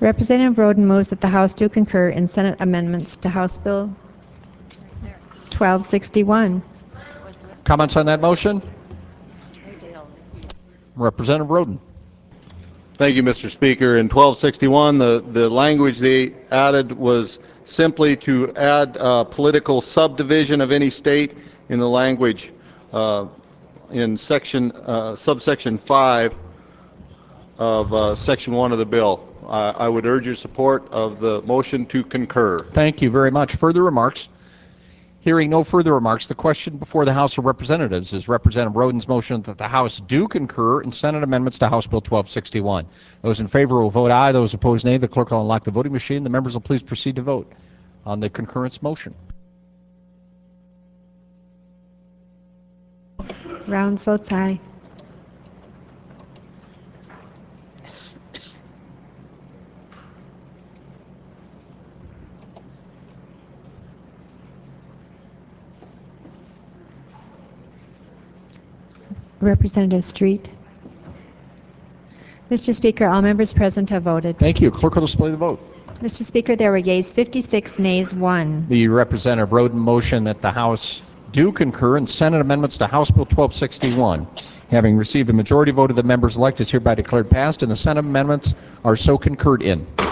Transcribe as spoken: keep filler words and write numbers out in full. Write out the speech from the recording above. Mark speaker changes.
Speaker 1: Representative Roden moves that the House do concur in Senate amendments to House Bill twelve sixty-one.
Speaker 2: Comments on that motion? Representative Roden.
Speaker 3: Thank you, Mister Speaker. In twelve sixty-one, the, the language they added was simply to add uh, political subdivision of any state in the language uh, in section uh, subsection five of uh, section one of the bill. Uh, I would urge your support of the motion to concur.
Speaker 2: Thank you very much. Further remarks? Hearing no further remarks, the question before the House of Representatives is Representative Roden's motion that the House do concur in Senate amendments to House Bill twelve sixty-one. Those in favor will vote aye. Those opposed, nay. The clerk will unlock the voting machine. The members will please proceed to vote on the concurrence motion.
Speaker 1: Rounds votes aye. Representative Street. Mister Speaker, all members present have voted.
Speaker 2: Thank you. Clerk will display the vote.
Speaker 1: Mister Speaker, there were yeas fifty-six, nays one.
Speaker 2: The Representative Roden motion that the House do concur in Senate amendments to House Bill twelve sixty-one. Having received a majority vote of the members elect is hereby declared passed, and the Senate amendments are so concurred in.